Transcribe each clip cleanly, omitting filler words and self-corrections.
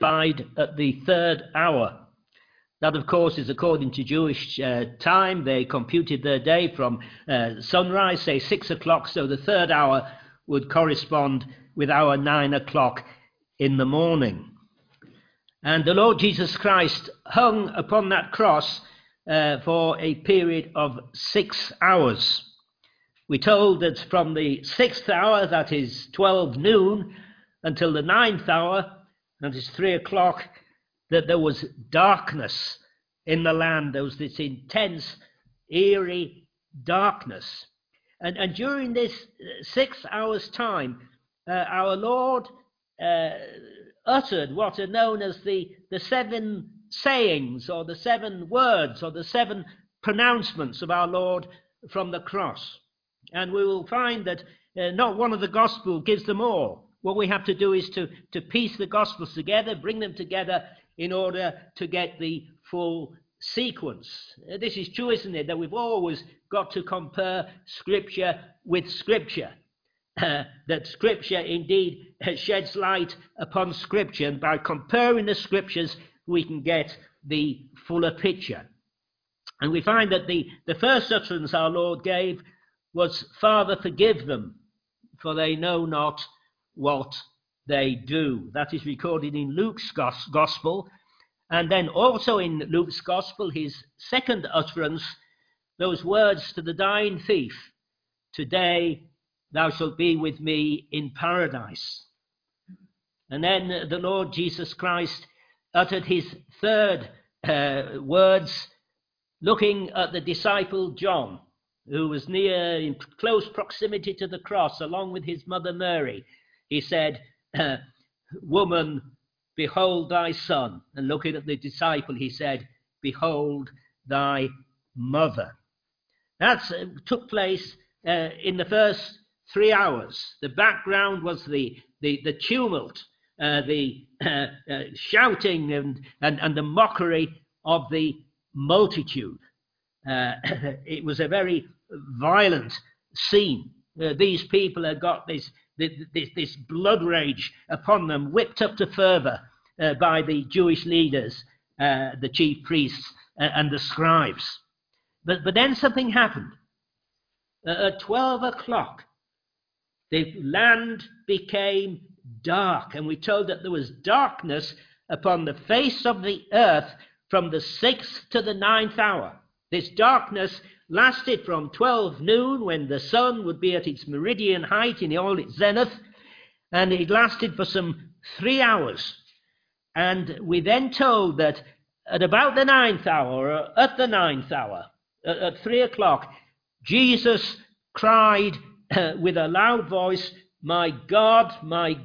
died at the third hour. That, of course, is according to Jewish time. They computed their day from sunrise, say 6 o'clock, so the third hour would correspond with our 9 o'clock in the morning. And the Lord Jesus Christ hung upon that cross for a period of 6 hours. We're told that from the 6th hour, that is 12 noon, until the 9th hour, that is 3 o'clock, that there was darkness in the land. There was this intense, eerie darkness. And during this 6 hours' time, our Lord uttered what are known as the 7 sayings, or the 7 words, or the 7 pronouncements of our Lord from the cross. And we will find that not one of the Gospels gives them all. What we have to do is to piece the Gospels together, bring them together in order to get the full sequence. This is true, isn't it, that we've always got to compare Scripture with Scripture. That Scripture indeed sheds light upon Scripture, and by comparing the Scriptures we can get the fuller picture. And we find that the first utterance our Lord gave was, "Father, forgive them, for they know not what they do." That is recorded in Luke's Gospel. And then also in Luke's Gospel, his second utterance, those words to the dying thief, "Today thou shalt be with me in paradise." And then the Lord Jesus Christ uttered his third words, looking at the disciple John, who was near, in close proximity to the cross, along with his mother Mary. He said, "Woman, behold thy son." And looking at the disciple, he said, "Behold thy mother." That took place in the first 3 hours. The background was the tumult, the shouting and the mockery of the multitude. It was a very violent scene. These people had got this blood rage upon them, whipped up to fervour by the Jewish leaders, the chief priests and the scribes. But then something happened. At 12 o'clock, the land became dark, and we're told that there was darkness upon the face of the earth from the 6th to the 9th hour. This darkness lasted from 12 noon, when the sun would be at its meridian height in all its zenith, and it lasted for some 3 hours. And we're then told that at about the 9th hour, or at the 9th hour, at 3 o'clock, Jesus cried with a loud voice, my God,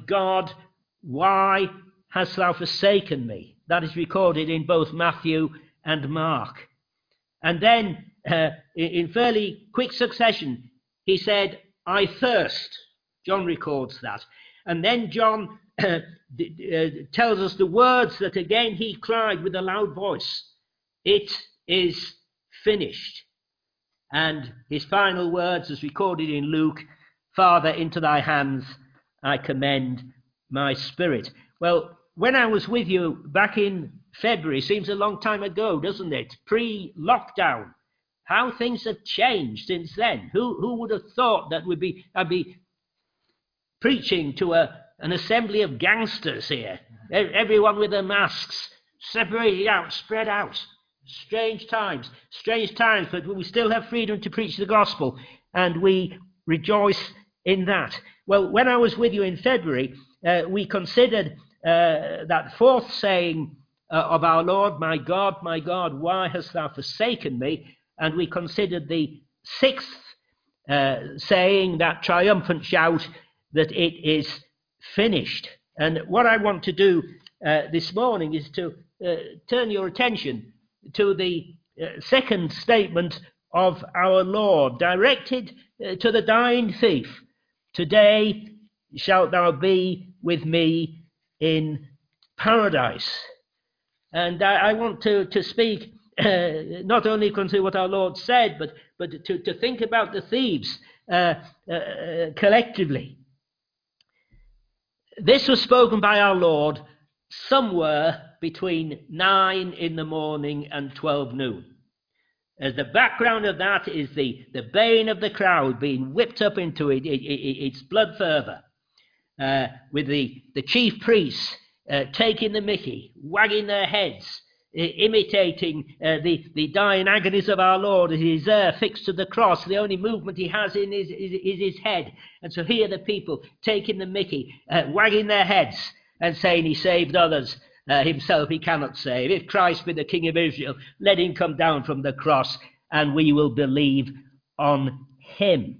why hast thou forsaken me?" That is recorded in both Matthew and Mark. And then, in fairly quick succession, he said, "I thirst." John records that. And then John tells us the words that again he cried with a loud voice. "It is finished." And his final words, as recorded in Luke, "Father, into thy hands I commend my spirit." Well, when I was with you back in February, seems a long time ago, doesn't it? Pre-lockdown. How things have changed since then. Who would have thought that I'd be preaching to an assembly of gangsters here? Everyone with their masks, separated out, spread out. Strange times, but we still have freedom to preach the gospel, and we rejoice in that. Well, when I was with you in February, we considered that fourth saying of our Lord, my God, why hast thou forsaken me?" And we considered the sixth saying, that triumphant shout, that it is finished. And what I want to do this morning is to turn your attention to the second statement of our Lord, directed to the dying thief. "Today shalt thou be with me in paradise." And I want to speak not only concerning what our Lord said, but to think about the thieves collectively. This was spoken by our Lord somewhere between 9 in the morning and 12 noon. As the background of that is the baying of the crowd being whipped up into its blood fervour, with the chief priests taking the mickey, wagging their heads, imitating the dying agonies of our Lord as he's there fixed to the cross. The only movement he has in is his head. And so here the people taking the mickey, wagging their heads and saying he saved others. Himself he cannot save. If Christ be the King of Israel, let him come down from the cross and we will believe on him.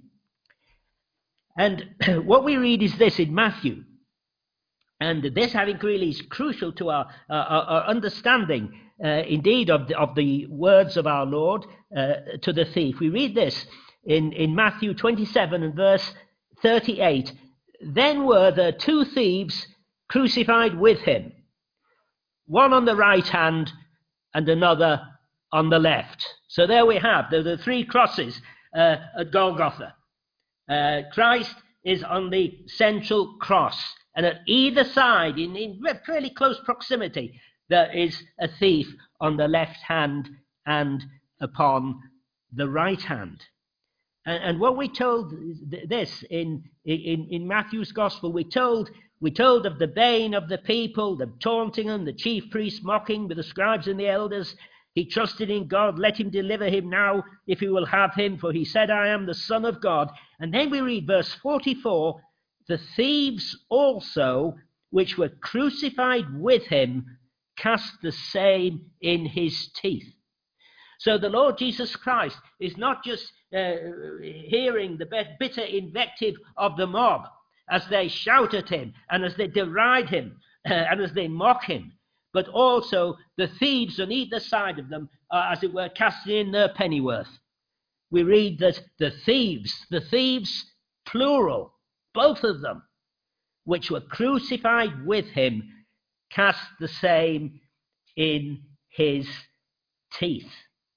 And what we read is this in Matthew. And this, I think, really is crucial to our understanding, indeed, of the words of our Lord to the thief. We read this in Matthew 27 and verse 38. Then were there 2 thieves crucified with him, one on the right hand and another on the left. So there we have the 3 crosses at Golgotha. Christ is on the central cross, and at either side, in fairly close proximity, there is a thief on the left hand and upon the right hand. And what we told this in Matthew's Gospel, we told of the baying of the people, the taunting them, the chief priests mocking with the scribes and the elders. He trusted in God, let him deliver him now if he will have him, for he said, I am the Son of God. And then we read verse 44, the thieves also, which were crucified with him, cast the same in his teeth. So the Lord Jesus Christ is not just hearing the bitter invective of the mob as they shout at him and as they deride him and as they mock him, but also the thieves on either side of them are, as it were, casting in their pennyworth. We read that the thieves, plural, both of them, which were crucified with him, cast the same in his teeth.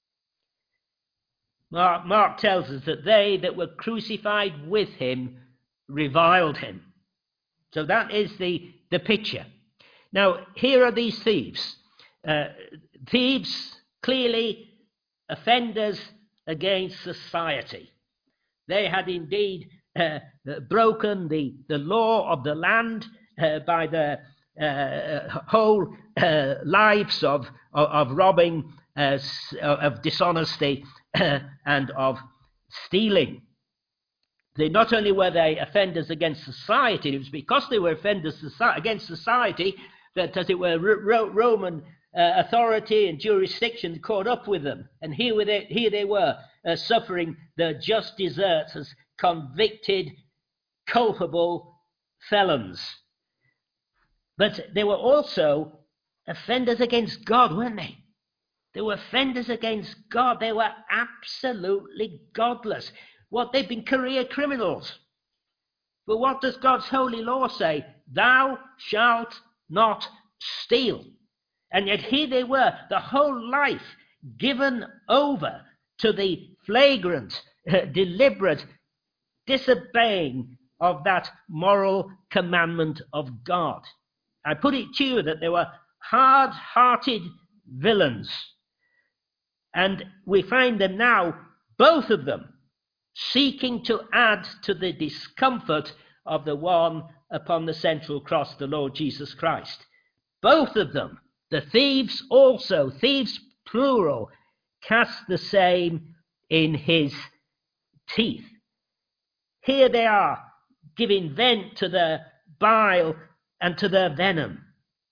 Mark tells us that they that were crucified with him reviled him. So that is the picture. Now, here are these thieves. Thieves, clearly offenders against society. They had indeed broken the law of the land by the whole lives of robbing, of dishonesty, and of stealing. Not only were they offenders against society, it was because they were offenders against society that, as it were, Roman authority and jurisdiction caught up with them. And here they were, suffering the just deserts as convicted, culpable felons. But they were also offenders against God, weren't they? They were offenders against God. They were absolutely godless. They've been career criminals. But what does God's holy law say? Thou shalt not steal. And yet here they were, the whole life given over to the flagrant, deliberate disobeying of that moral commandment of God. I put it to you that they were hard-hearted villains. And we find them now, both of them, seeking to add to the discomfort of the one upon the central cross, the Lord Jesus Christ. Both of them, the thieves also, thieves plural, cast the same in his teeth. Here they are, giving vent to their bile and to their venom.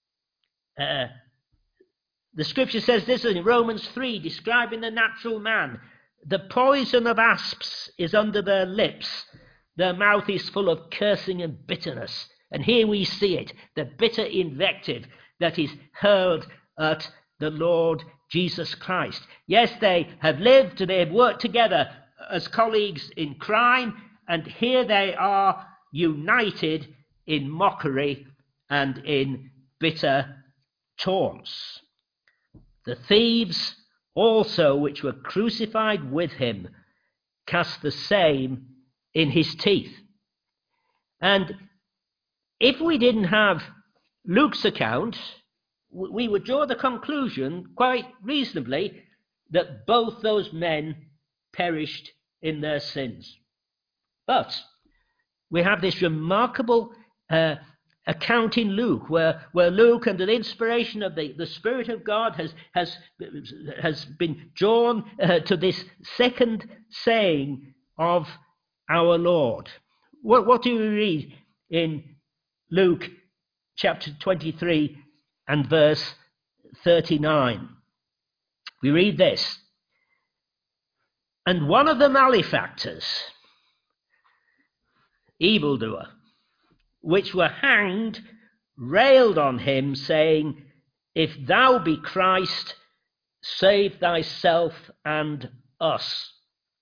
The scripture says this in Romans 3, describing the natural man. The poison of asps is under their lips. Their mouth is full of cursing and bitterness. And here we see it, the bitter invective that is hurled at the Lord Jesus Christ. Yes, they have lived, they have worked together as colleagues in crime, and here they are united in mockery and in bitter taunts. The thieves also, which were crucified with him, cast the same in his teeth. And if we didn't have Luke's account, we would draw the conclusion quite reasonably that both those men perished in their sins. But we have this remarkable account in Luke, where Luke, under the inspiration of the Spirit of God, has been drawn to this second saying of our Lord. What do we read in Luke chapter 23 and verse 39? We read this: "And one of the malefactors, evildoer, which were hanged, railed on him, saying, If thou be Christ, save thyself and us."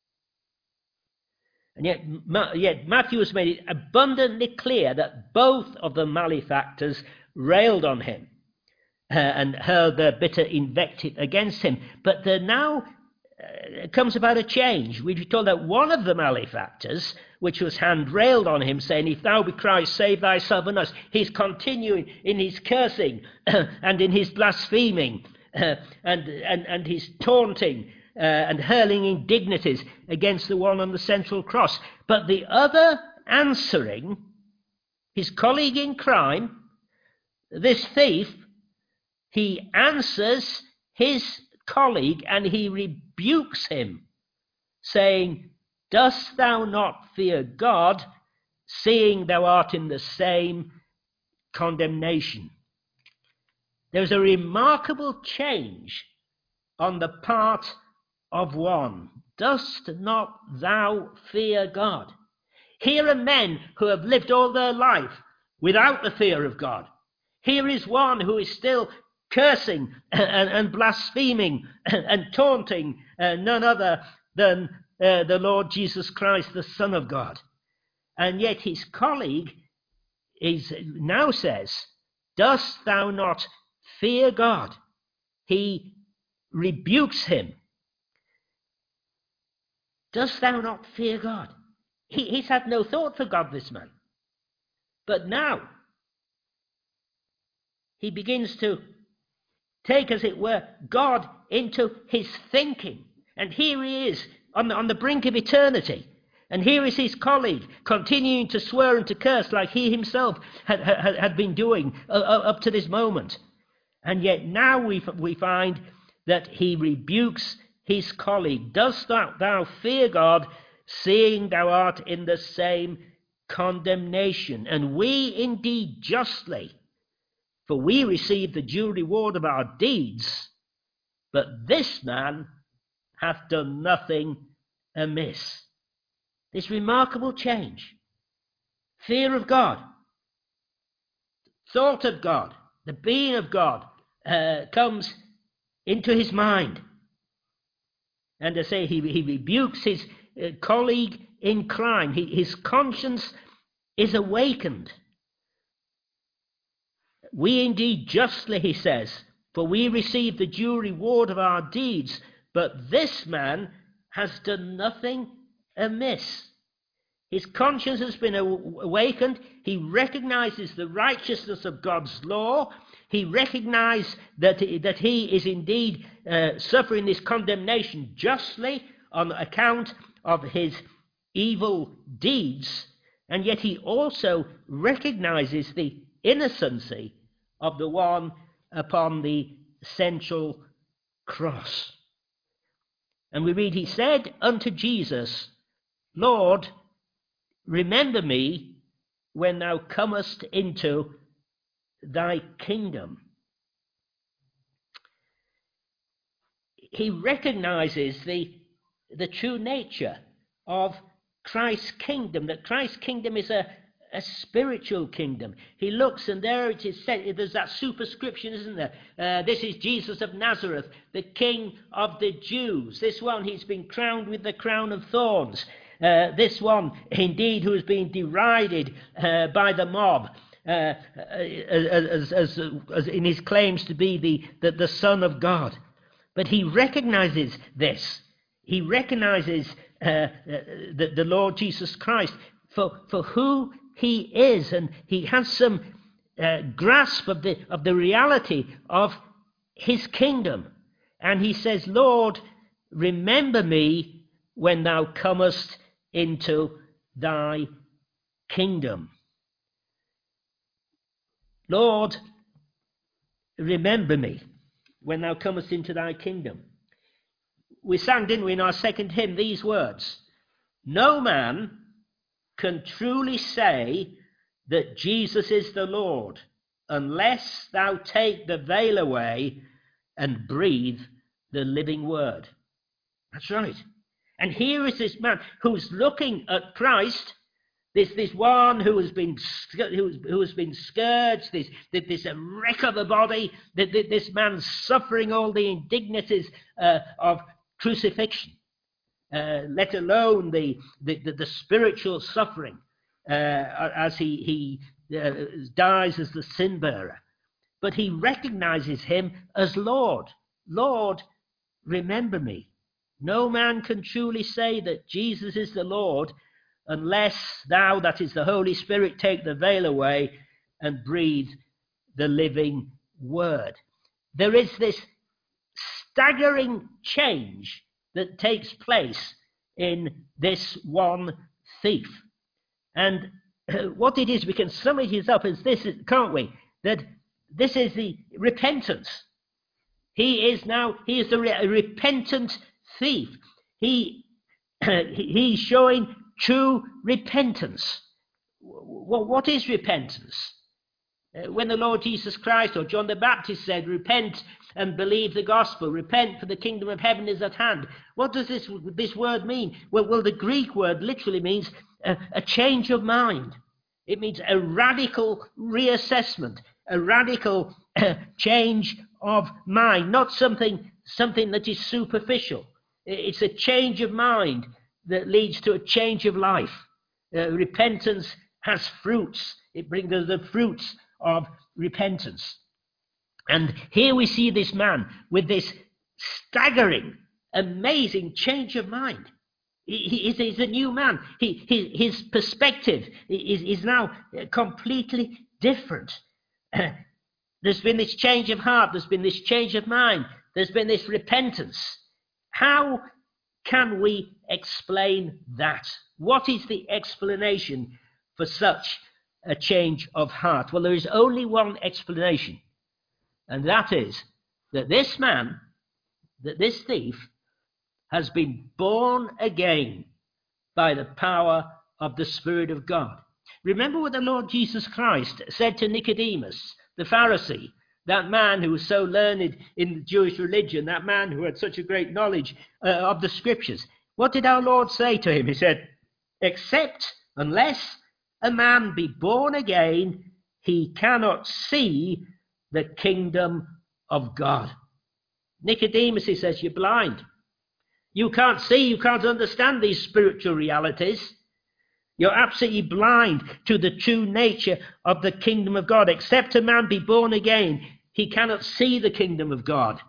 And yet Matthew has made it abundantly clear that both of the malefactors railed on him and hurled their bitter invective against him. But there now comes about a change. We're told that one of the malefactors, which was hand railed on him, saying, "If thou be Christ, save thyself and us." He's continuing in his cursing and in his blaspheming and his taunting and hurling indignities against the one on the central cross. But the other answering, his colleague in crime, this thief, he answers his colleague and he rebukes him, saying, "Dost thou not fear God, seeing thou art in the same condemnation?" There's a remarkable change on the part of one. Dost not thou fear God? Here are men who have lived all their life without the fear of God. Here is one who is still cursing and blaspheming and taunting none other than the Lord Jesus Christ, the Son of God. And yet his colleague now says, "Dost thou not fear God?" He rebukes him. Dost thou not fear God? He's had no thought for God, this man. But now he begins to take, as it were, God into his thinking. And here he is on the brink of eternity. And here is his colleague continuing to swear and to curse like he himself had been doing up to this moment. And yet now we find that he rebukes his colleague. "Dost thou fear God, seeing thou art in the same condemnation? And we indeed justly, for we receive the due reward of our deeds, but this man hath done nothing amiss." This remarkable change. Fear of God, thought of God, the being of God comes into his mind. And I say he rebukes his colleague in crime. His conscience is awakened. "We indeed justly," he says, "for we receive the due reward of our deeds, but this man has done nothing amiss." His conscience has been awakened. He recognizes the righteousness of God's law. He recognizes that he is indeed suffering this condemnation justly on account of his evil deeds. And yet he also recognizes the innocency of the one upon the central cross. And we read, "He said unto Jesus, Lord, remember me when thou comest into thy kingdom." He recognizes the true nature of Christ's kingdom, that Christ's kingdom is a spiritual kingdom. He looks, and there it is said, there's that superscription, isn't there? This is Jesus of Nazareth, the King of the Jews. This one, he's been crowned with the crown of thorns. This one, indeed, who has been derided by the mob as in his claims to be the Son of God. But he recognizes this. He recognizes the Lord Jesus Christ for who he is, and he has some grasp of the reality of his kingdom. And he says, Lord, remember me when thou comest into thy kingdom. Lord, remember me when thou comest into thy kingdom. We sang, didn't we, in our second hymn, these words: no man can truly say that Jesus is the Lord unless thou take the veil away and breathe the living word. That's right. And here is this man who's looking at Christ, this one who has been scourged, this wreck of a body, this man suffering all the indignities of crucifixion, let alone the spiritual suffering as he dies as the sin bearer. But he recognizes him as Lord. Lord, remember me. No man can truly say that Jesus is the Lord unless thou, that is the Holy Spirit, take the veil away and breathe the living word. There is this staggering change that takes place in this one thief. And what it is, we can sum it up as this, can't we? That this is the repentance. He is the repentant thief. He's showing true repentance. What is repentance? When the Lord Jesus Christ or John the Baptist said, repent and believe the gospel, repent for the kingdom of heaven is at hand. What does this word mean? Well, the Greek word literally means a change of mind. It means a radical reassessment, a radical change of mind, not something that is superficial. It's a change of mind that leads to a change of life. Repentance has fruits. It brings us the fruits of repentance. And here we see this man with this staggering, amazing change of mind. He's a new man. His perspective is now completely different. There's been this change of heart. There's been this change of mind. There's been this repentance. How can we explain that? What is the explanation for such a change of heart? Well, there is only one explanation, and that is that this man, that this thief, has been born again by the power of the Spirit of God. Remember what the Lord Jesus Christ said to Nicodemus, the Pharisee, that man who was so learned in the Jewish religion, that man who had such a great knowledge of the Scriptures. What did our Lord say to him? He said, except unless a man be born again, he cannot see the kingdom of God. Nicodemus, he says, you're blind. You can't see, you can't understand these spiritual realities. You're absolutely blind to the true nature of the kingdom of God. Except a man be born again, he cannot see the kingdom of God.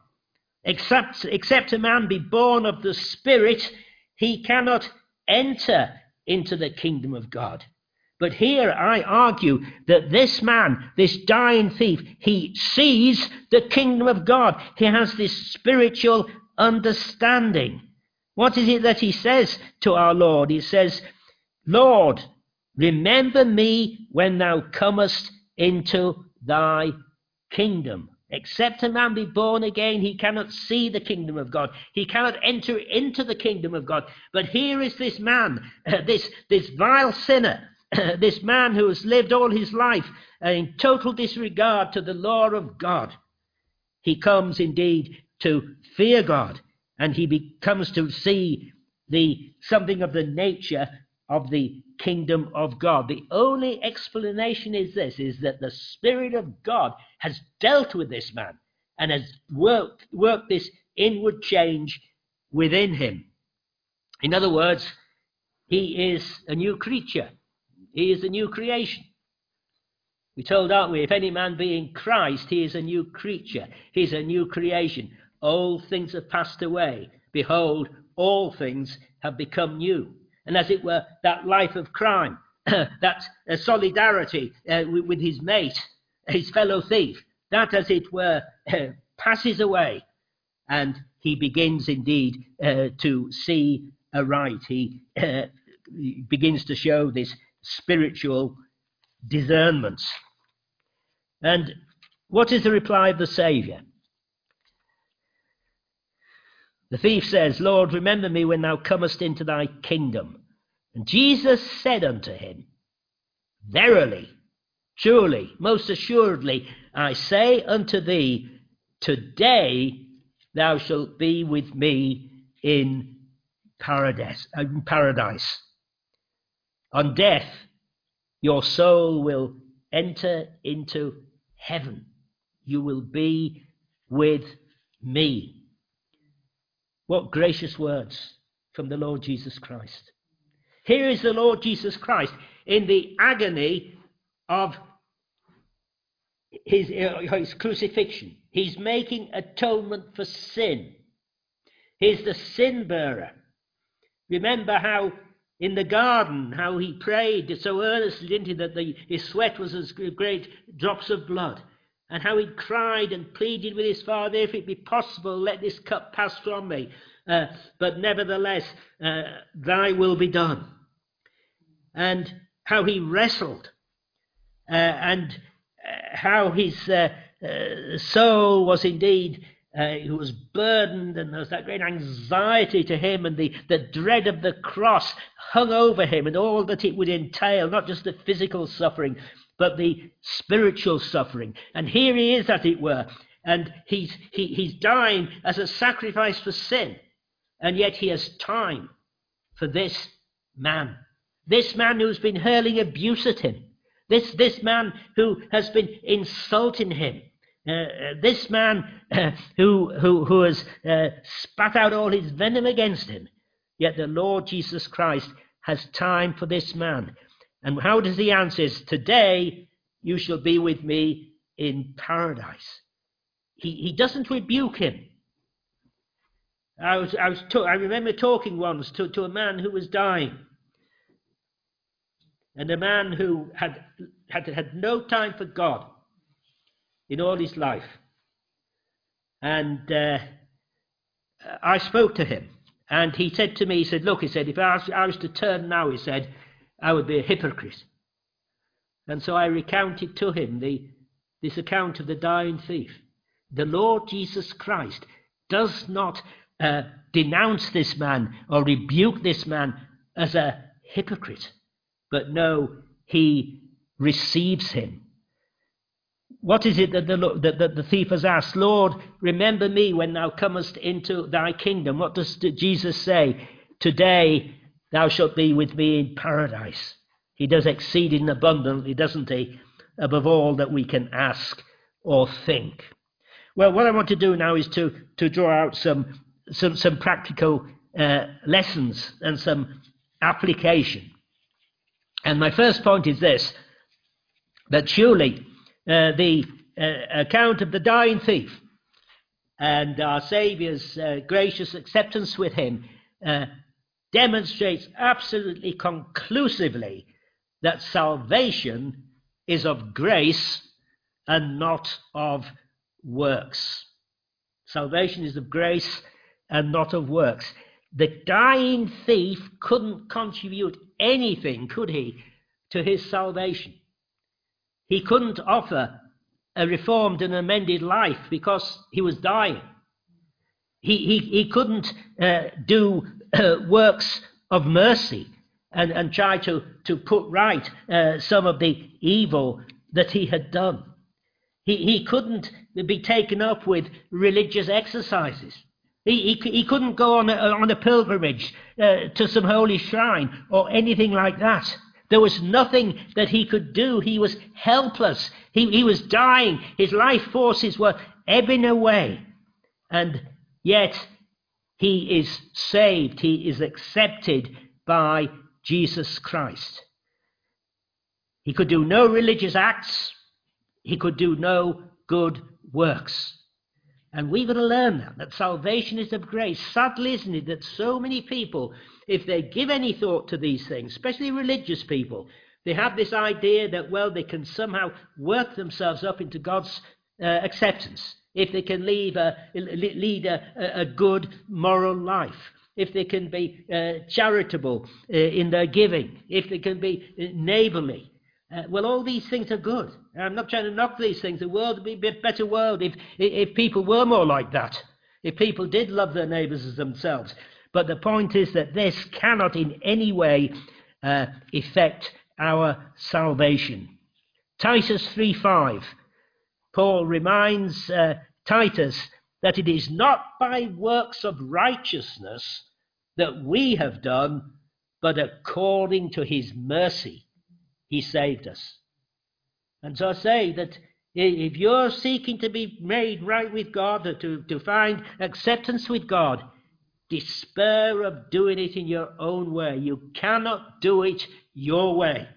Except a man be born of the Spirit, he cannot enter into the kingdom of God. But here I argue that this man, this dying thief, he sees the kingdom of God. He has this spiritual understanding. What is it that he says to our Lord? He says, Lord, remember me when thou comest into thy kingdom. Except a man be born again, he cannot see the kingdom of God. He cannot enter into the kingdom of God. But here is this man, this vile sinner, this man who has lived all his life in total disregard to the law of God. He comes indeed to fear God, and he comes to see something of the nature of the kingdom of God. The only explanation is this, is that the Spirit of God has dealt with this man and has worked this inward change within him. In other words, he is a new creature. He is a new creation. We told, aren't we, if any man be in Christ, he is a new creature. He is a new creation. Old things have passed away. Behold, all things have become new. And as it were, that life of crime, that solidarity with his mate, his fellow thief, that, as it were, passes away, and he begins indeed to see aright. He begins to show this spiritual discernment. And what is the reply of the Saviour? The thief says, Lord, remember me when thou comest into thy kingdom. And Jesus said unto him, Verily, truly, most assuredly, I say unto thee, today thou shalt be with me in paradise. On death, your soul will enter into heaven. You will be with me. What gracious words from the Lord Jesus Christ. Here is the Lord Jesus Christ in the agony of his crucifixion. He's making atonement for sin. He's the sin bearer. Remember how in the garden, how he prayed so earnestly, didn't he, that his sweat was as great drops of blood. And how he cried and pleaded with his Father, if it be possible, let this cup pass from me. But nevertheless, thy will be done. And how he wrestled. And how his soul was indeed, he was burdened, and there was that great anxiety to him, and the dread of the cross hung over him, and all that it would entail, not just the physical suffering, but the spiritual suffering. And here he is, as it were, and he's dying as a sacrifice for sin, and yet he has time for this man who's been hurling abuse at him, this man who has been insulting him, this man who has spat out all his venom against him. Yet the Lord Jesus Christ has time for this man. And how does he answer? Today you shall be with me in paradise. He doesn't rebuke him. I remember talking once to a man who was dying, and a man who had no time for God in all his life. And I spoke to him, and he said to me, he said, look, he said, if I was to turn now, he said, I would be a hypocrite. And so I recounted to him this account of the dying thief. The Lord Jesus Christ does not denounce this man or rebuke this man as a hypocrite, but no, he receives him. What is it that the thief has asked? Lord, remember me when thou comest into thy kingdom. What does Jesus say? Today thou shalt be with me in paradise. He does exceeding abundantly, doesn't he? Above all that we can ask or think. Well, what I want to do now is to draw out some practical lessons and some application. And my first point is this, that surely the account of the dying thief and our Saviour's gracious acceptance with him demonstrates absolutely conclusively that salvation is of grace and not of works. Salvation is of grace and not of works. The dying thief couldn't contribute anything, could he, to his salvation. He couldn't offer a reformed and amended life because he was dying. He couldn't do works of mercy and try to put right some of the evil that he had done. He couldn't be taken up with religious exercises. He couldn't go on a pilgrimage to some holy shrine or anything like that. There was nothing that he could do. He was helpless. He was dying. His life forces were ebbing away. And yet he is saved. He is accepted by Jesus Christ. He could do no religious acts. He could do no good works. And we've got to learn that salvation is of grace. Sadly, isn't it, that so many people, if they give any thought to these things, especially religious people, They have this idea that, well, they can somehow work themselves up into God's acceptance if they can lead a good moral life, if they can be charitable in their giving, if they can be neighbourly. Well, all these things are good. I'm not trying to knock these things. The world would be a better world if people were more like that, if people did love their neighbours as themselves. But the point is that this cannot in any way affect our salvation. Titus 3:5, Paul reminds Titus that it is not by works of righteousness that we have done, but according to his mercy he saved us. And so I say that if you're seeking to be made right with God, or to find acceptance with God, despair of doing it in your own way. You cannot do it your way.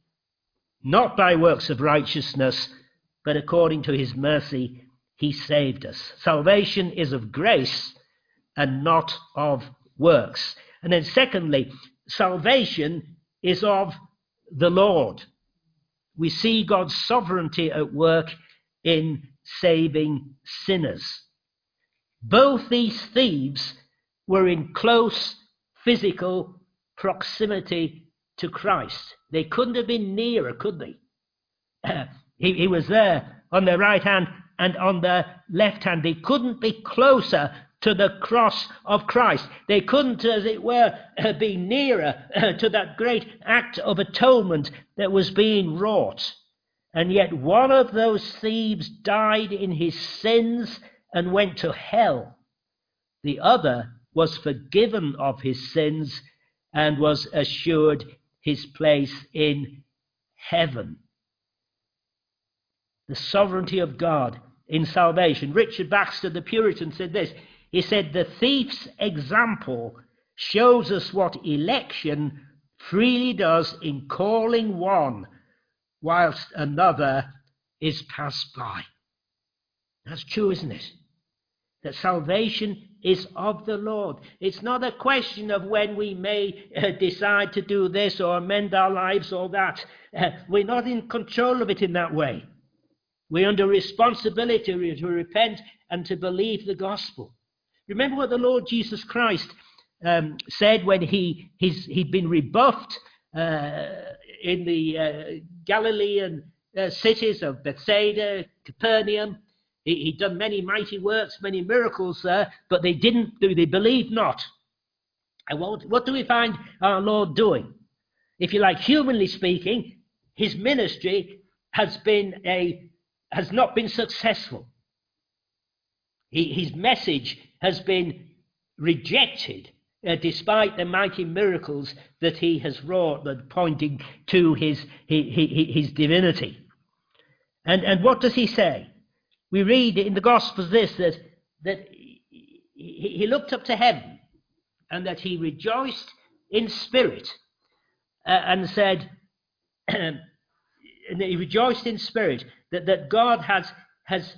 Not by works of righteousness, but according to his mercy, he saved us. Salvation is of grace and not of works. And then secondly, salvation is of the Lord. We see God's sovereignty at work in saving sinners. Both these thieves were in close physical proximity to Christ. They couldn't have been nearer, could they? He was there on their right hand and on their left hand. They couldn't be closer to the cross of Christ. They couldn't, as it were, be nearer to that great act of atonement that was being wrought. And yet one of those thieves died in his sins and went to hell. The other was forgiven of his sins and was assured his place in heaven. The sovereignty of God in salvation. Richard Baxter, the Puritan, said this. He said, the thief's example shows us what election freely does in calling one whilst another is passed by. That's true, isn't it? That salvation is of the Lord. It's not a question of when we may decide to do this or amend our lives or that. We're not in control of it in that way. We're under responsibility to repent and to believe the gospel. Remember what the Lord Jesus Christ said when he'd been rebuffed in the Galilean cities of Bethsaida, Capernaum. He'd done many mighty works, many miracles there, but they believed not. And what do we find our Lord doing? If you like, humanly speaking, his ministry has not been successful. His message has been rejected, despite the mighty miracles that he has wrought, that pointing to his divinity. And what does he say? We read in the Gospels this, that he looked up to heaven and that he rejoiced in spirit and said, and he rejoiced in spirit that God has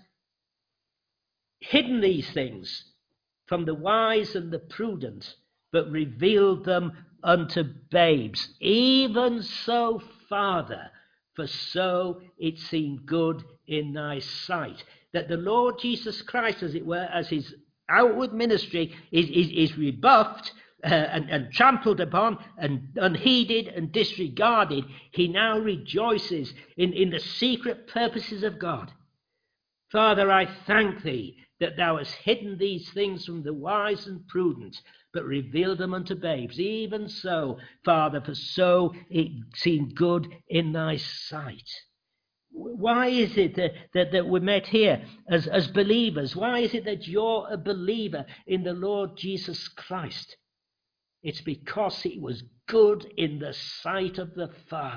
hidden these things from the wise and the prudent, but revealed them unto babes. Even so, Father, for so it seemed good in thy sight. That the Lord Jesus Christ, as it were, as his outward ministry is rebuffed and trampled upon and unheeded and disregarded, he now rejoices in the secret purposes of God. Father, I thank thee that thou hast hidden these things from the wise and prudent, but revealed them unto babes. Even so, Father, for so it seemed good in thy sight. Why is it that we're met here as believers? Why is it that you're a believer in the Lord Jesus Christ? It's because he was good in the sight of the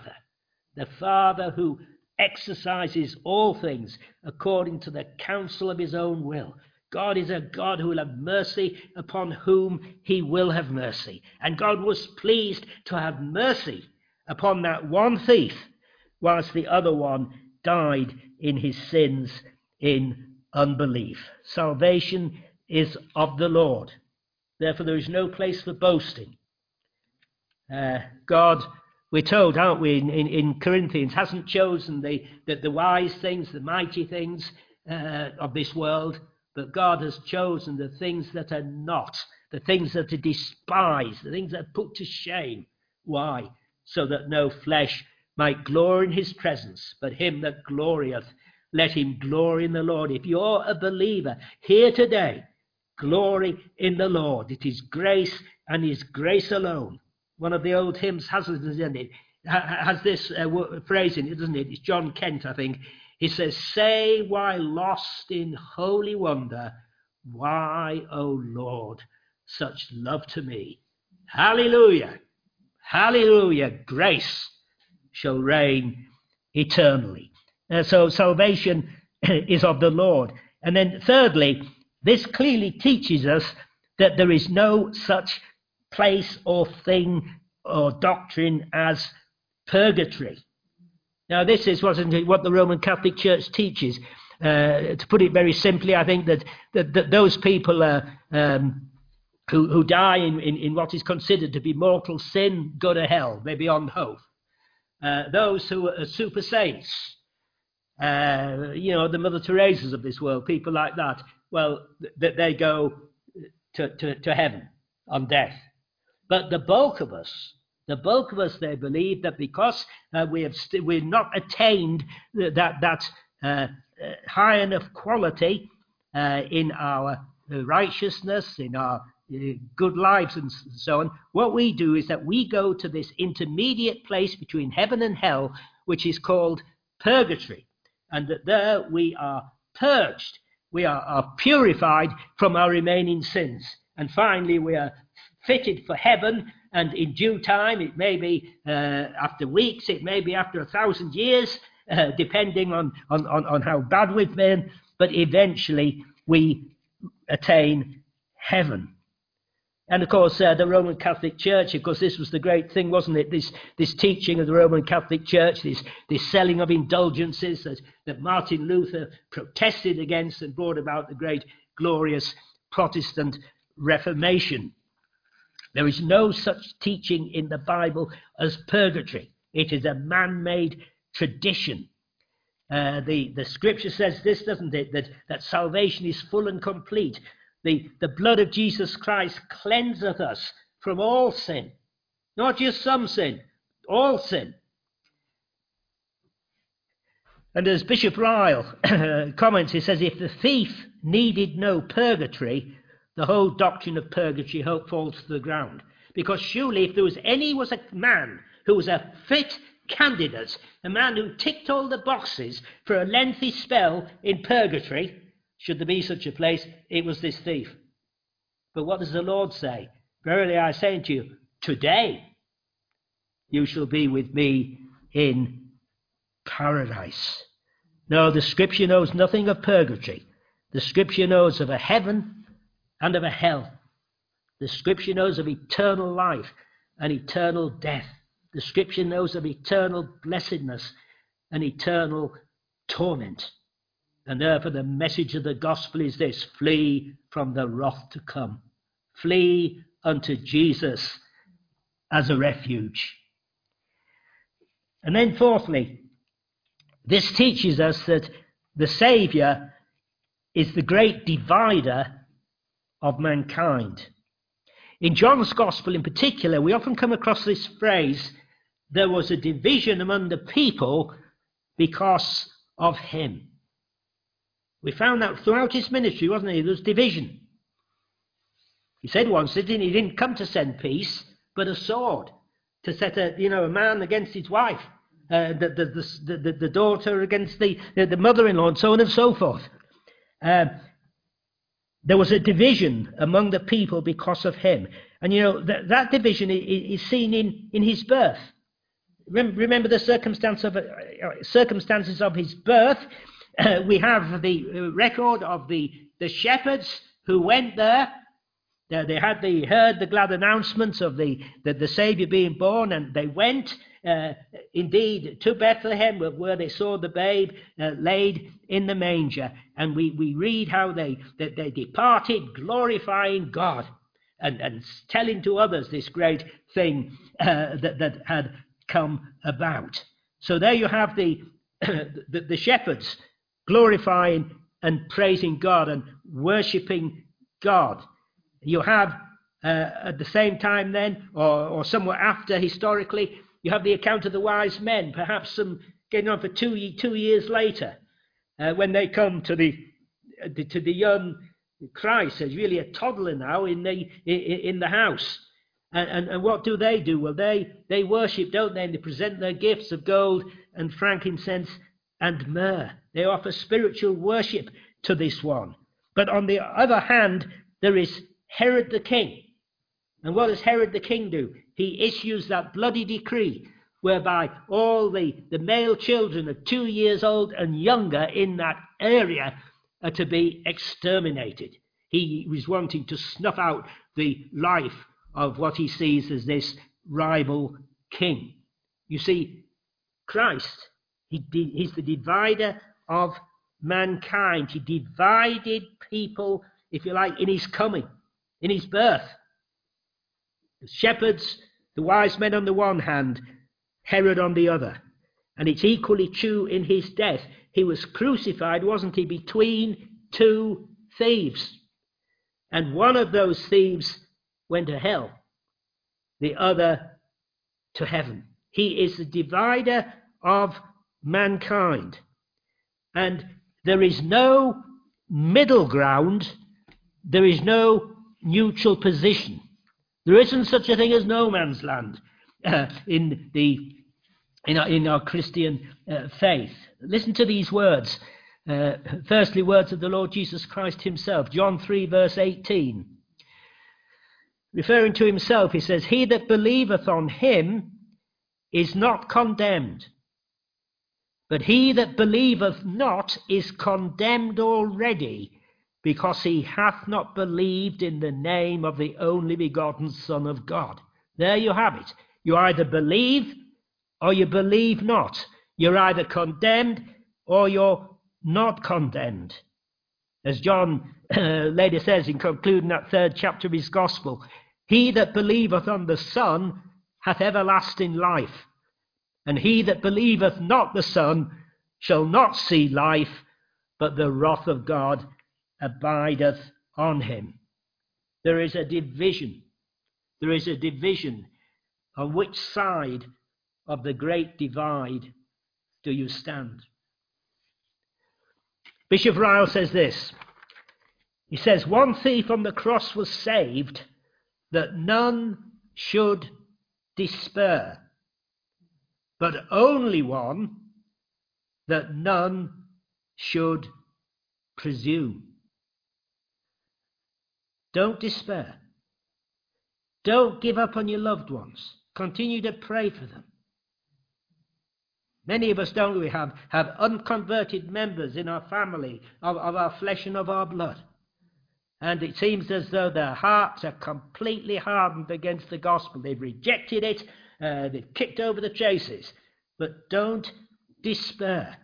Father who exercises all things according to the counsel of his own will. God is a God who will have mercy upon whom he will have mercy. And God was pleased to have mercy upon that one thief, whilst the other one died in his sins in unbelief. Salvation is of the Lord. Therefore, there is no place for boasting. God We're told, aren't we, in Corinthians, hasn't chosen the wise things, the mighty things of this world, but God has chosen the things that are not, the things that are despised, the things that are put to shame. Why? So that no flesh might glory in his presence, but him that glorieth, let him glory in the Lord. If you're a believer here today, glory in the Lord. It is grace and his grace alone. One of the old hymns has this phrase in it, doesn't it? It's John Kent, I think. He says, say why lost in holy wonder, why, O Lord, such love to me. Hallelujah. Hallelujah. Grace shall reign eternally. So salvation is of the Lord. And then thirdly, this clearly teaches us that there is no such place or thing or doctrine as purgatory. Now, this is, wasn't it, what the Roman Catholic Church teaches. To put it very simply, I think that those people who die in what is considered to be mortal sin go to hell, they're beyond hope. Those who are super saints, the Mother Teresas of this world, people like that, well, they go to heaven on death. But the bulk of us, they believe that because we've not attained that high enough quality in our righteousness, in our good lives and so on, what we do is that we go to this intermediate place between heaven and hell, which is called purgatory, and that there we are purged, we are purified from our remaining sins, and finally we are fitted for heaven. And in due time, it may be after weeks, it may be after 1,000 years, depending on how bad we've been, but eventually we attain heaven. And of course, the Roman Catholic Church, of course, this was the great thing, wasn't it? This teaching of the Roman Catholic Church, this selling of indulgences that Martin Luther protested against and brought about the great, glorious Protestant Reformation. There is no such teaching in the Bible as purgatory. It is a man-made tradition. The scripture says this, doesn't it? That salvation is full and complete. The blood of Jesus Christ cleanseth us from all sin. Not just some sin, all sin. And as Bishop Ryle comments, he says, if the thief needed no purgatory, the whole doctrine of purgatory falls to the ground. Because surely if there was a man who was a fit candidate, a man who ticked all the boxes for a lengthy spell in purgatory, should there be such a place, it was this thief. But what does the Lord say? Verily I say unto you, today you shall be with me in paradise. No, the scripture knows nothing of purgatory. The scripture knows of a heaven and of a hell. The scripture knows of eternal life and eternal death. The scripture knows of eternal blessedness and eternal torment. And therefore the message of the gospel is this: flee from the wrath to come. Flee unto Jesus as a refuge. And then fourthly, this teaches us that the Saviour is the great divider of mankind. In John's Gospel in particular, we often come across this phrase, there was a division among the people because of him. We found that throughout his ministry, wasn't it? There was division. He said once, he didn't come to send peace, but a sword, to set a man against his wife, the daughter against the mother-in-law, and so on and so forth. There was a division among the people because of him. And that division is seen in his birth. Remember the circumstances of his birth. We have the record of the shepherds who went there. They heard the glad announcements of the Saviour being born, and they went indeed to Bethlehem, where they saw the babe laid in the manger. And we read how they departed glorifying God and telling to others this great thing that had come about. So there you have the shepherds glorifying and praising God and worshipping God. You have at the same time then, or somewhat after historically, you have the account of the wise men, perhaps some getting on for 2 years later, when they come to the young Christ, as really a toddler now in the house. And what do? Well, they worship, don't they? And they present their gifts of gold and frankincense and myrrh. They offer spiritual worship to this one. But on the other hand, there is Herod the king. And what does Herod the king do? He issues that bloody decree whereby all the male children of 2 years old and younger in that area are to be exterminated. He was wanting to snuff out the life of what he sees as this rival king. You see, Christ, he's the divider of mankind. He divided people, if you like, in his coming, in his birth. The shepherds, the wise men on the one hand, Herod on the other. And it's equally true in his death. He was crucified, wasn't he, between two thieves. And one of those thieves went to hell, the other to heaven. He is the divider of mankind. And there is no middle ground. There is no neutral position. There isn't such a thing as no man's land in our Christian faith. Listen to these words. Firstly, words of the Lord Jesus Christ himself. John 3, verse 18. Referring to himself, he says, "He that believeth on him is not condemned, but he that believeth not is condemned already, because he hath not believed in the name of the only begotten Son of God." There you have it. You either believe or you believe not. You're either condemned or you're not condemned. As John later says in concluding that 3rd chapter of his Gospel, "He that believeth on the Son hath everlasting life, and he that believeth not the Son shall not see life, but the wrath of God abideth on him." There is a division. There is a division. On which side of the great divide do you stand? Bishop Ryle says this. He says, "One thief on the cross was saved that none should despair, but only one that none should presume." Don't despair. Don't give up on your loved ones. Continue to pray for them. Many of us, don't we, have unconverted members in our family, of our flesh and of our blood. And it seems as though their hearts are completely hardened against the gospel. They've rejected it. They've kicked over the traces. But don't despair.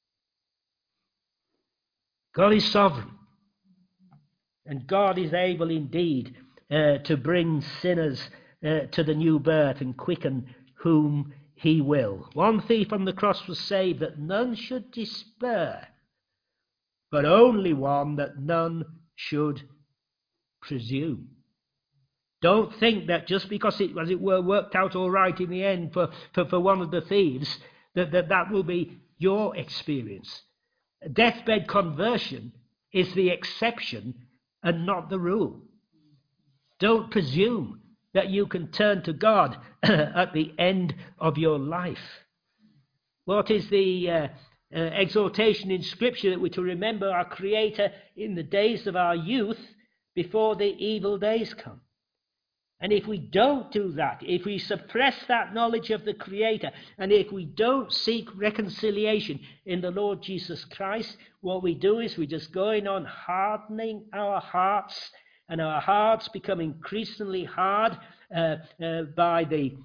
God is sovereign. And God is able indeed to bring sinners to the new birth and quicken whom he will. One thief on the cross was saved that none should despair, but only one that none should presume. Don't think that just because it, as it were, worked out all right in the end for one of the thieves, that will be your experience. Deathbed conversion is the exception and not the rule. Don't presume that you can turn to God at the end of your life. What is the exhortation in Scripture? That we're to remember our Creator in the days of our youth before the evil days come. And if we don't do that, if we suppress that knowledge of the Creator, and if we don't seek reconciliation in the Lord Jesus Christ, what we do is we're just going on hardening our hearts, and our hearts become increasingly hard by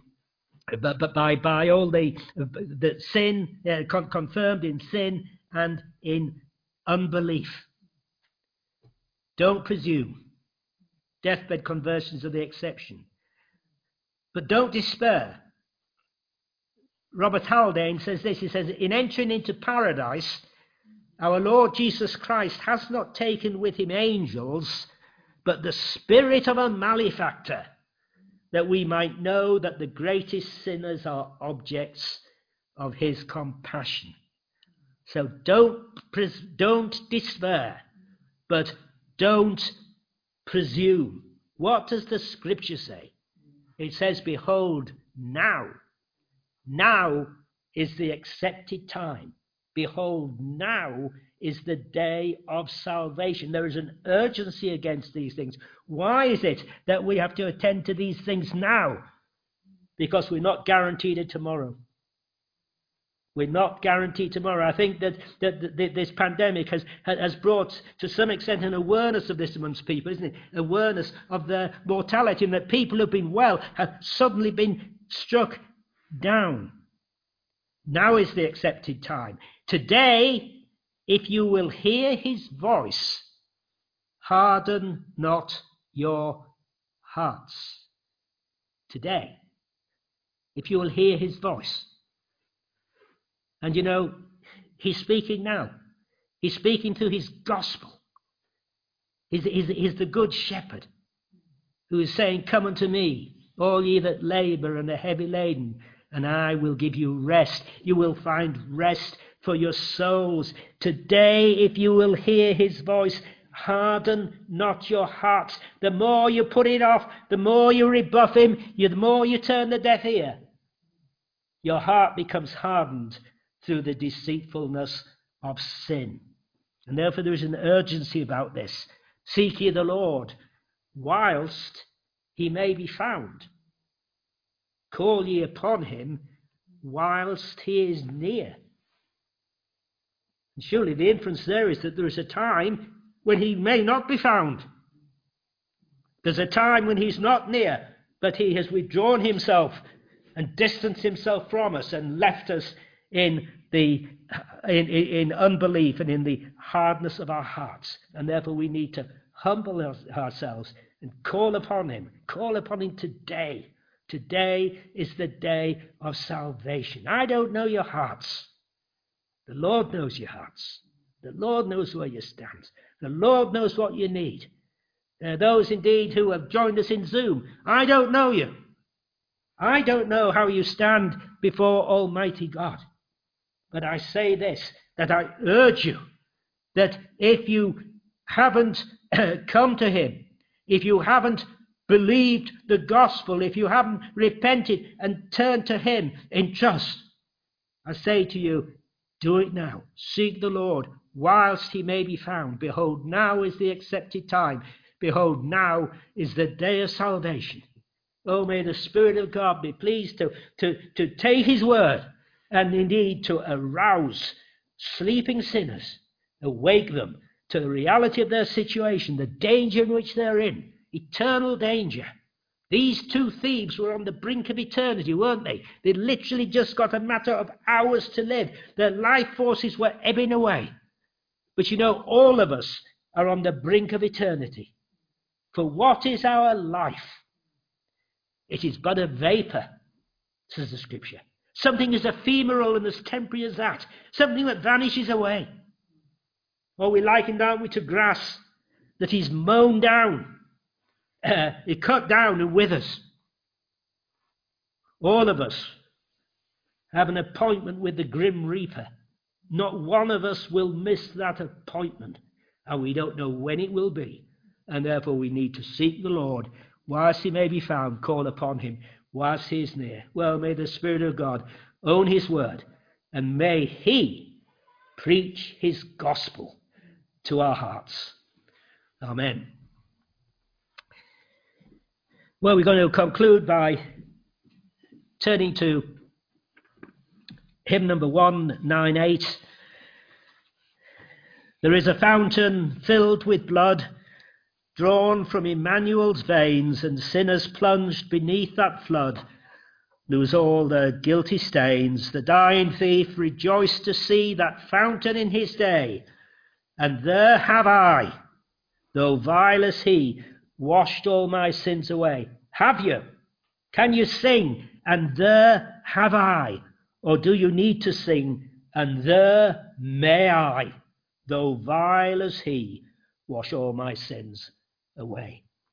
all the sin, confirmed in sin and in unbelief. Don't presume. Deathbed conversions are the exception. But don't despair. Robert Haldane says this. He says, in entering into paradise, our Lord Jesus Christ has not taken with him angels, but the spirit of a malefactor, that we might know that the greatest sinners are objects of his compassion. So don't despair, but don't presume. What does the scripture say? It says, behold, now is the accepted time. Behold, now is the day of salvation. There is an urgency against these things. Why is it that we have to attend to these things now? Because we're not guaranteed a tomorrow. We're not guaranteed tomorrow. I think that this pandemic has brought, to some extent, an awareness of this amongst people, isn't it? Awareness of their mortality, and that people who've been well have suddenly been struck down. Now is the accepted time. Today, if you will hear his voice, harden not your hearts. Today, if you will hear his voice. And you know, he's speaking now. He's speaking through his gospel. He's the good shepherd who is saying, come unto me, all ye that labour and are heavy laden, and I will give you rest. You will find rest for your souls. Today, if you will hear his voice, harden not your hearts. The more you put it off, the more you rebuff him, the more you turn the deaf ear. Your heart becomes hardened through the deceitfulness of sin. And therefore there is an urgency about this. Seek ye the Lord whilst he may be found. Call ye upon him whilst he is near. And surely the inference there is that there is a time when he may not be found. There's a time when he's not near, but he has withdrawn himself and distanced himself from us and left us in unbelief and in the hardness of our hearts. And therefore we need to humble ourselves and call upon him. Call upon him today. Today is the day of salvation. I don't know your hearts. The Lord knows your hearts. The Lord knows where you stand. The Lord knows what you need. There are those indeed who have joined us in Zoom. I don't know you. I don't know how you stand before Almighty God. But I say this, that I urge you, that if you haven't come to him, if you haven't believed the gospel, if you haven't repented and turned to him in trust, I say to you, do it now. Seek the Lord whilst he may be found. Behold, now is the accepted time. Behold, now is the day of salvation. Oh, may the Spirit of God be pleased to take his word and indeed to arouse sleeping sinners, awake them to the reality of their situation, the danger in which they're in, eternal danger. These two thieves were on the brink of eternity, weren't they? They literally just got a matter of hours to live. Their life forces were ebbing away. But you know, all of us are on the brink of eternity. For what is our life? It is but a vapour, says the Scripture. Something as ephemeral and as temporary as that. Something that vanishes away. Or we liken, aren't we, to grass that is mown down, cut down and withers. All of us have an appointment with the grim reaper. Not one of us will miss that appointment, and we don't know when it will be. And therefore we need to seek the Lord whilst he may be found, call upon him whilst he is near. Well, may the Spirit of God own his word, and may he preach his gospel to our hearts. Amen. Well, we're going to conclude by turning to hymn number 198. There is a fountain filled with blood, drawn from Emmanuel's veins, and sinners plunged beneath that flood lose all their guilty stains. The dying thief rejoiced to see that fountain in his day, and there have I, though vile as he, washed all my sins away. Have you? Can you sing? And there have I, Or do you need to sing, and there may I, though vile as he, wash all my sins away?